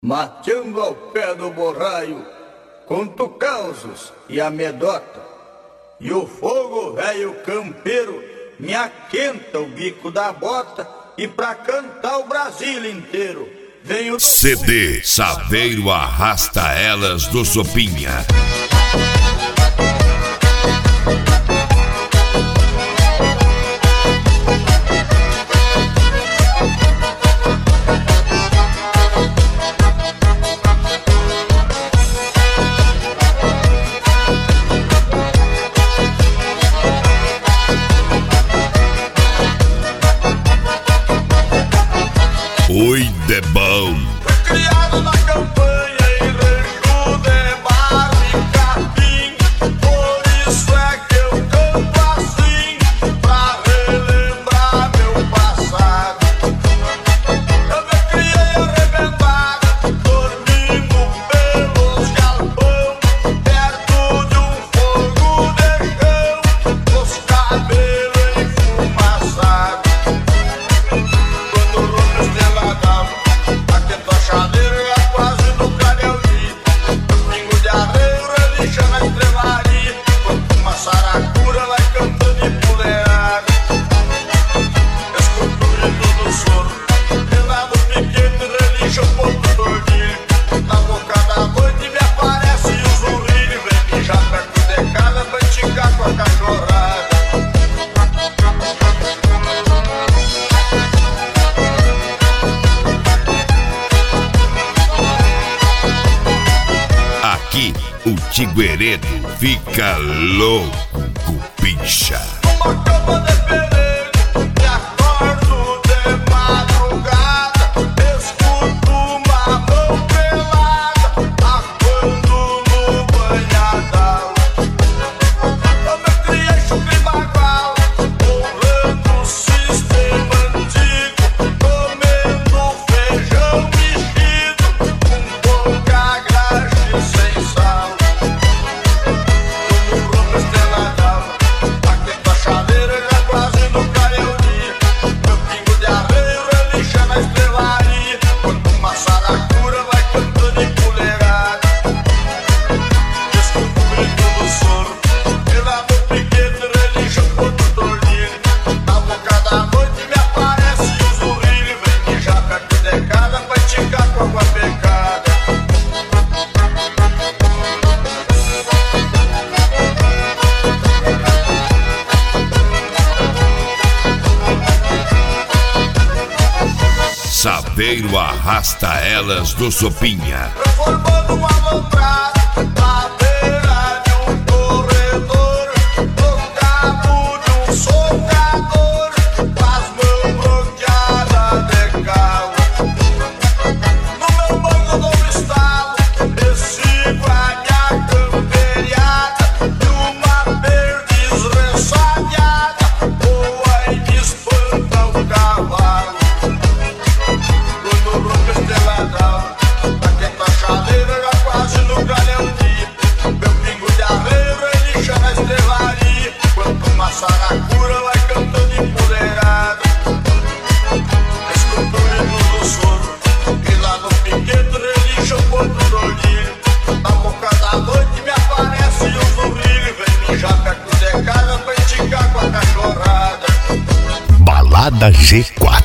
Mateando ao pé do borraio, conto causos e amedota, e o fogo velho campeiro me aquenta o bico da bota, e pra cantar o Brasil inteiro venho do CD Saveiro Arrasta Elas do Sopinha. Oi, de bom. Fui criado na campanha em rancho de bar e capim, por isso é que eu canto assim, pra relembrar meu passado. Eu me criei arrebentado, dormindo pelos galpão, perto de um fogo de chão, os cabelos enfumaçados. Quando rompe estrela d'alva, aquenta a chaleira e é quase no canelzinho. O pingo de arreio relincha na estrelaria, quando uma saracura vai cantando empoleirada. Escuto o grito do soro, pelado pequeno relincha um pouco do ordilho. Na boca da noite me aparece o zurrilho, vem mijar perto de casa pra esticar com a cachorrada. Aqui o tigueredo fica louco, bicha. Uma cama de perigo, me acordo de madrugada, escuto uma mão pelada, aguando no banhadão. Eu me criei chucre bagual, honrando o sistema antigo, comendo feijão mexido, com pouca graxa sem sal. Quando rompe a estrela d'alva, aquenta a chaleira já quase no canelzinho. Meu pingo de arreio relincha na estrelaria, quando uma saracura vai cantando empoleirada. Escuto o grito do soro, pelado pequeno relincha um pouco do ordilho. Na boca da noite me aparece o zurrilho, vem mijar perto de casa pra esticar com água pecada. Saveiro Arrasta Elas do Sopinha. Formando um alambrado na beira de um corredor, no cabo de um socador, com as mãos bloqueadas de cal. No meu banco dou um estalo, e sigo a minha camperiada, e uma perdiz ressabiada voa e me espanta o cavalo. Quando rompe a estrela d'alva, aquenta a chaleira já quase no canelzinho. Meu pingo de arreio relincha na estrelaria, quando uma saracura vai cantando empoleirada. Escuto o grito do soro, e lá no piquete relincha um pouco do ordilho. Na boca da noite me aparece o zurrilho, vem mijar perto de casa pra esticar com a cachorrada. Balada G4.